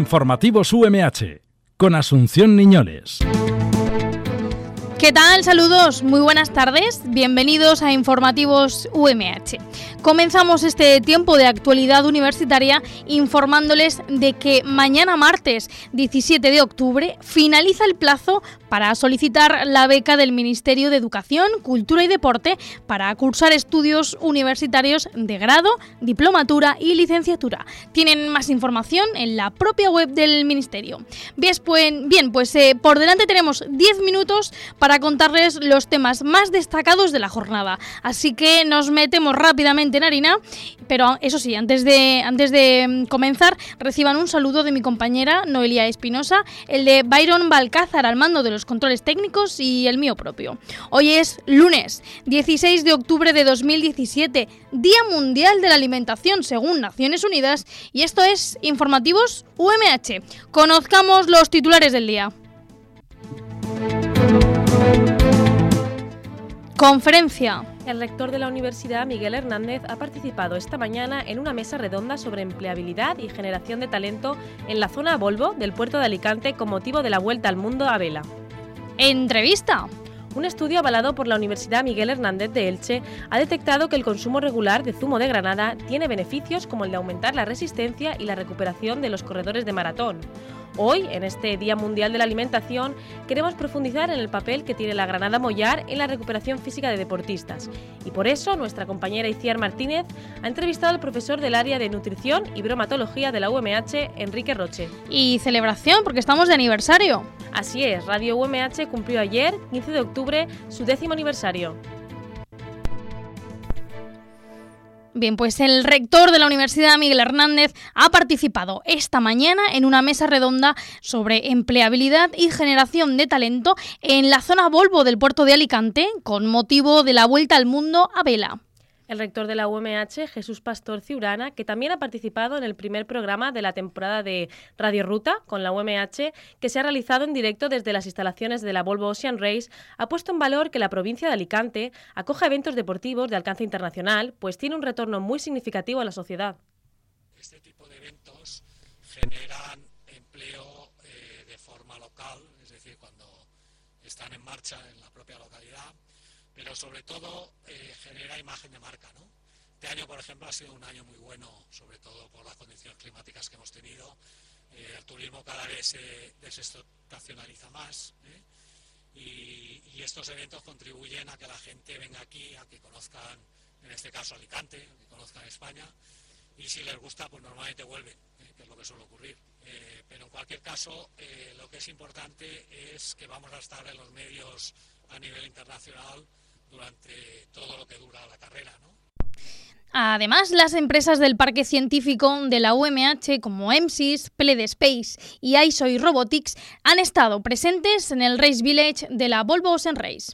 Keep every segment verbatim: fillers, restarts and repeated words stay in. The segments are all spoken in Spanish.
Informativos U M H, con Asunción Niñoles. ¿Qué tal? Saludos, muy buenas tardes, bienvenidos a Informativos U M H. Comenzamos este tiempo de actualidad universitaria informándoles de que mañana martes diecisiete de octubre finaliza el plazo para solicitar la beca del Ministerio de Educación, Cultura y Deporte para cursar estudios universitarios de grado, diplomatura y licenciatura. Tienen más información en la propia web del Ministerio. Bien, pues eh, por delante tenemos diez minutos para contarles los temas más destacados de la jornada. Así que nos metemos rápidamente en harina, pero eso sí, antes de, antes de comenzar, reciban un saludo de mi compañera Noelia Espinosa, el de Byron Balcázar al mando de los controles técnicos y el mío propio. Hoy es lunes, dieciséis de octubre de dos mil diecisiete, Día Mundial de la Alimentación según Naciones Unidas, y esto es Informativos U M H. Conozcamos los titulares del día. Conferencia. El rector de la Universidad, Miguel Hernández, ha participado esta mañana en una mesa redonda sobre empleabilidad y generación de talento en la zona Volvo del puerto de Alicante con motivo de la Vuelta al Mundo a vela. Entrevista. Un estudio avalado por la Universidad Miguel Hernández de Elche ha detectado que el consumo regular de zumo de granada tiene beneficios como el de aumentar la resistencia y la recuperación de los corredores de maratón. Hoy, en este Día Mundial de la Alimentación, queremos profundizar en el papel que tiene la granada mollar en la recuperación física de deportistas. Y por eso, nuestra compañera Itziar Martínez ha entrevistado al profesor del área de Nutrición y Bromatología de la U M H, Enrique Roche. Y celebración, porque estamos de aniversario. Así es, Radio U M H cumplió ayer, quince de octubre, su décimo aniversario. Bien, pues el rector de la Universidad, Miguel Hernández, ha participado esta mañana en una mesa redonda sobre empleabilidad y generación de talento en la zona Volvo del puerto de Alicante, con motivo de la Vuelta al Mundo a vela. El rector de la U M H, Jesús Pastor Ciurana, que también ha participado en el primer programa de la temporada de Radio Ruta con la U M H, que se ha realizado en directo desde las instalaciones de la Volvo Ocean Race, ha puesto en valor que la provincia de Alicante acoja eventos deportivos de alcance internacional, pues tiene un retorno muy significativo a la sociedad. Este tipo de eventos generan empleo eh, de forma local, es decir, cuando están en marcha en la propia localidad, pero sobre todo eh, genera imagen de marca, ¿no? Este año, por ejemplo, ha sido un año muy bueno, sobre todo por las condiciones climáticas que hemos tenido. Eh, el turismo cada vez se desestacionaliza más, ¿eh? y, y estos eventos contribuyen a que la gente venga aquí, a que conozcan, en este caso Alicante, a que conozcan España, y si les gusta, pues normalmente vuelven, ¿eh? que es lo que suele ocurrir. Eh, pero en cualquier caso, eh, lo que es importante es que vamos a estar en los medios a nivel internacional durante todo lo que dura la carrera, ¿no? Además, las empresas del Parque Científico de la U M H como EMSIS, Pledespace y iSoy Robotics han estado presentes en el Race Village de la Volvo Ocean Race.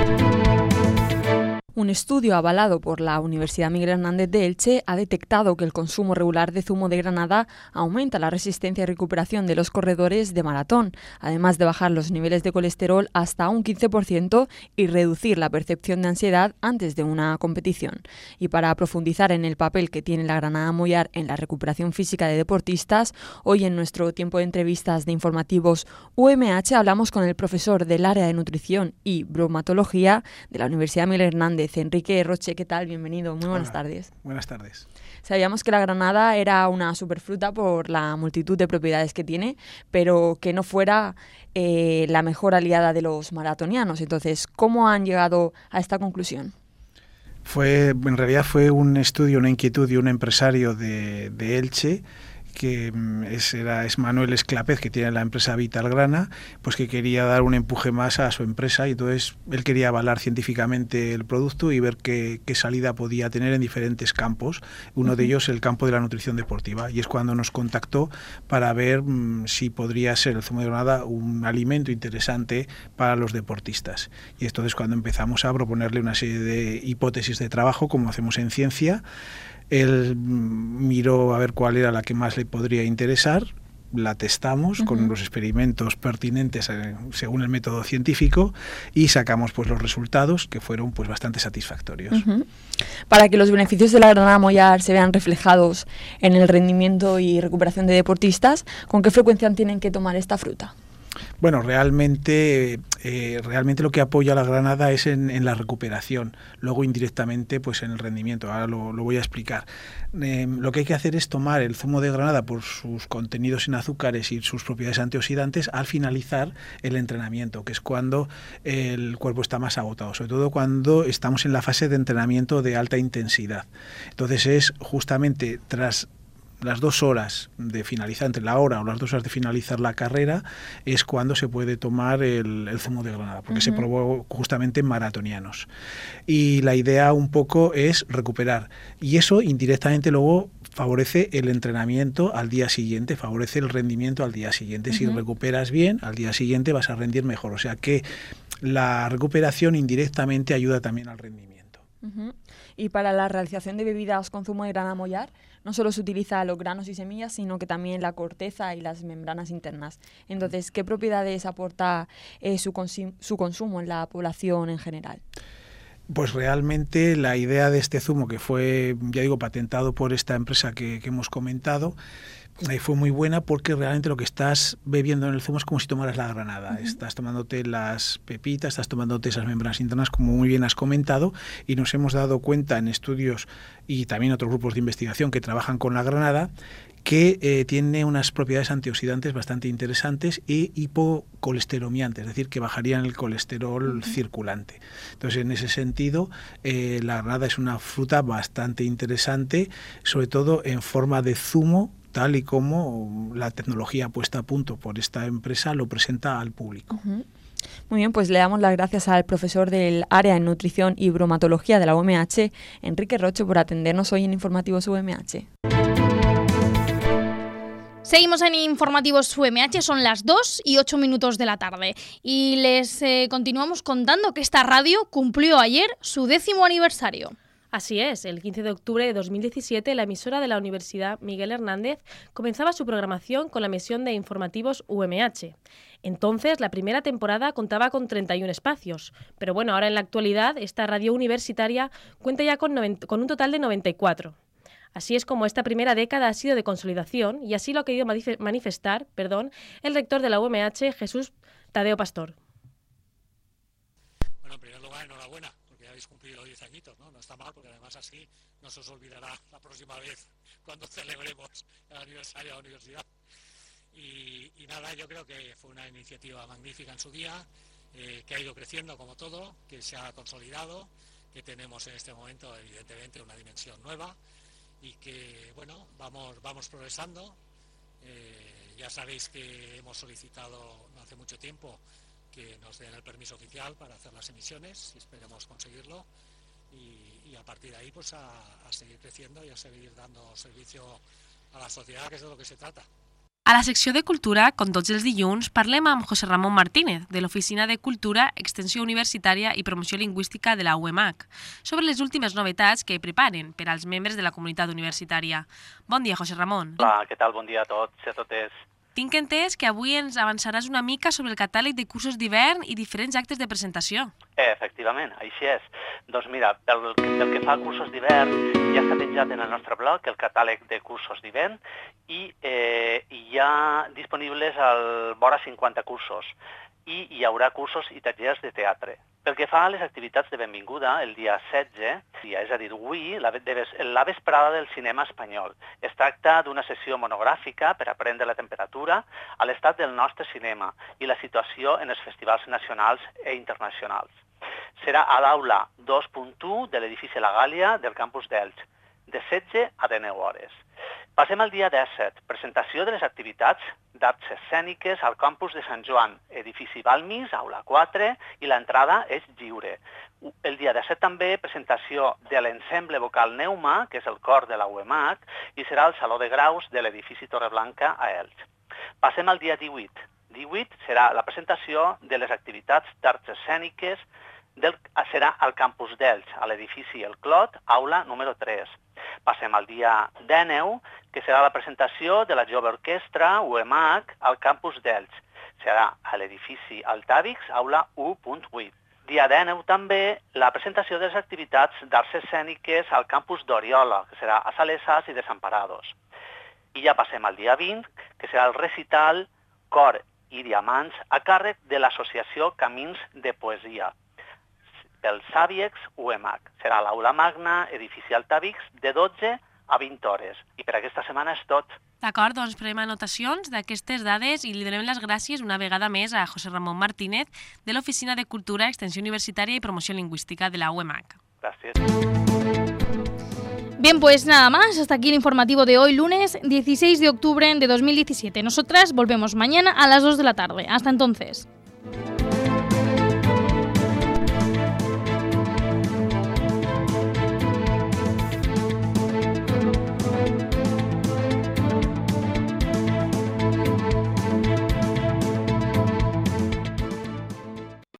Un estudio avalado por la Universidad Miguel Hernández de Elche ha detectado que el consumo regular de zumo de granada aumenta la resistencia y recuperación de los corredores de maratón, además de bajar los niveles de colesterol hasta un quince por ciento y reducir la percepción de ansiedad antes de una competición. Y para profundizar en el papel que tiene la granada mollar en la recuperación física de deportistas, hoy en nuestro tiempo de entrevistas de Informativos U M H hablamos con el profesor del área de Nutrición y Bromatología de la Universidad Miguel Hernández, Enrique Roche. ¿Qué tal? Bienvenido. Muy buenas Hola. tardes. Buenas tardes. Sabíamos que la granada era una superfruta por la multitud de propiedades que tiene, pero que no fuera eh, la mejor aliada de los maratonianos. Entonces, ¿cómo han llegado a esta conclusión? Fue, en realidad fue un estudio, una inquietud de un empresario de, de Elche, que es, era, es Manuel Esclapez, que tiene la empresa Vitalgrana, pues que quería dar un empuje más a su empresa, y entonces él quería avalar científicamente el producto y ver qué, qué salida podía tener en diferentes campos, uno uh-huh. de ellos el campo de la nutrición deportiva, y es cuando nos contactó para ver mmm, si podría ser el zumo de granada un alimento interesante para los deportistas. Y entonces cuando empezamos a proponerle una serie de hipótesis de trabajo, como hacemos en ciencia, él miró a ver cuál era la que más le podría interesar, la testamos uh-huh. con los experimentos pertinentes eh, según el método científico y sacamos pues los resultados que fueron pues bastante satisfactorios. Uh-huh. Para que los beneficios de la granada mollar se vean reflejados en el rendimiento y recuperación de deportistas, ¿con qué frecuencia tienen que tomar esta fruta? Bueno, realmente, eh, realmente lo que apoya la granada es en, en la recuperación, luego indirectamente pues en el rendimiento, ahora lo, lo voy a explicar. Eh, lo que hay que hacer es tomar el zumo de granada por sus contenidos en azúcares y sus propiedades antioxidantes al finalizar el entrenamiento, que es cuando el cuerpo está más agotado, sobre todo cuando estamos en la fase de entrenamiento de alta intensidad. Entonces es justamente tras las dos horas de finalizar, entre la hora o las dos horas de finalizar la carrera, es cuando se puede tomar el, el zumo de granada, porque uh-huh. se probó justamente en maratonianos. Y la idea un poco es recuperar. Y eso indirectamente luego favorece el entrenamiento al día siguiente, favorece el rendimiento al día siguiente. Uh-huh. Si recuperas bien, al día siguiente vas a rendir mejor. O sea que la recuperación indirectamente ayuda también al rendimiento. Uh-huh. Y para la realización de bebidas con zumo de granada mollar, no solo se utiliza los granos y semillas, sino que también la corteza y las membranas internas. Entonces, ¿qué propiedades aporta eh, su, consi- su consumo en la población en general? Pues realmente la idea de este zumo, que fue, ya digo, patentado por esta empresa que, que hemos comentado, eh, fue muy buena porque realmente lo que estás bebiendo en el zumo es como si tomaras la granada. Uh-huh. Estás tomándote las pepitas, estás tomándote esas membranas internas, como muy bien has comentado, y nos hemos dado cuenta en estudios y también otros grupos de investigación que trabajan con la granada, que eh, tiene unas propiedades antioxidantes bastante interesantes e hipocolesteromiantes, es decir, que bajarían el colesterol uh-huh. circulante. Entonces, en ese sentido, eh, la granada es una fruta bastante interesante, sobre todo en forma de zumo, tal y como la tecnología puesta a punto por esta empresa lo presenta al público. Uh-huh. Muy bien, pues le damos las gracias al profesor del área en nutrición y bromatología de la U M H, Enrique Roche, por atendernos hoy en Informativos U M H. Seguimos en Informativos U M H, son las dos y ocho minutos de la tarde y les eh, continuamos contando que esta radio cumplió ayer su décimo aniversario. Así es, el quince de octubre de dos mil diecisiete la emisora de la Universidad Miguel Hernández comenzaba su programación con la emisión de Informativos U M H. Entonces, la primera temporada contaba con treinta y un espacios, pero bueno, ahora en la actualidad esta radio universitaria cuenta ya con, noventa, con un total de noventa y cuatro. Así es como esta primera década ha sido de consolidación y así lo ha querido manifestar perdón, el rector de la U M H, Jesús Tadeo Pastor. Bueno, en primer lugar, enhorabuena, porque ya habéis cumplido diez añitos, ¿no? No está mal, porque además así no se os olvidará la próxima vez cuando celebremos el aniversario de la universidad. Y, y nada, yo creo que fue una iniciativa magnífica en su día, eh, que ha ido creciendo como todo, que se ha consolidado, que tenemos en este momento evidentemente una dimensión nueva y que, bueno, vamos, vamos progresando. Eh, ya sabéis que hemos solicitado no hace mucho tiempo que nos den el permiso oficial para hacer las emisiones y esperemos conseguirlo y, y a partir de ahí pues a, a seguir creciendo y a seguir dando servicio a la sociedad, que es de lo que se trata. A la secció de Cultura, com tots els dilluns, parlem amb José Ramón Martínez, de l'Oficina de Cultura, Extensió Universitària i Promoció Lingüística de la U M H, sobre les últimes novetats que preparen per als membres de la comunitat universitària. Bon dia, José Ramón. Hola, què tal? Bon dia a tots i a totes. Tinc entès que avui ens avançaràs una mica sobre el catàleg de cursos d'hivern i diferents actes de presentació. Eh, efectivament, així és. Doncs mira, pel, pel que fa a cursos d'hivern, ja està penjat en el nostre blog el catàleg de cursos d'hivern i eh, hi ha disponibles al vora cinquanta cursos i hi haurà cursos i tallers de teatre. Pel que fa a les activitats de benvinguda, el dia setze, és a dir, avui, la, la vesprada del cinema espanyol. Es tracta d'una sessió monogràfica per aprendre la temperatura a l'estat del nostre cinema i la situació en els festivals nacionals i internacionals. Serà a l'aula dos punt u de l'edifici La Gàlia del campus d'Elx, de setze a dinou hores. Passem al dia disset, presentació de les activitats d'arts escèniques al campus de Sant Joan, edifici Balmis, aula quatre, i l'entrada és lliure. El dia disset també presentació de l'ensemble vocal Neuma, que és el cor de la U M H, i serà al Saló de Graus de l'edifici Torreblanca a Elx. Passem al dia divuit. divuit serà la presentació de les activitats d'arts escèniques del, serà al campus d'Elx, a l'edifici El Clot, aula número tres. Passem al dia dinou, que serà la presentació de la Jove Orquestra U M H al campus d'Elx. Serà a l'edifici Altavix, aula u punt vuit. Dia dinou també la presentació de les activitats d'arts escèniques al campus d'Oriola, que serà a Salesas i Desamparados. I ja passem al dia vint, que serà el recital Cor i Diamants a càrrec de l'associació Camins de Poesia, pel Saviex U M H. Serà a l'aula magna, edifici Altavix, de dotze a vint hores. I per aquesta setmana és tot. D'acord, doncs prenem anotacions d'aquestes dades i li donem les gràcies una vegada més a José Ramón Martínez de l'Oficina de Cultura, Extensió Universitaria y Promoción Lingüística de la U M H. Gracias. Bien, pues nada más, hasta aquí el informativo de hoy, lunes dieciséis de octubre de dos mil diecisiete. Nosotras volvemos mañana a las dos de la tarde. Hasta entonces.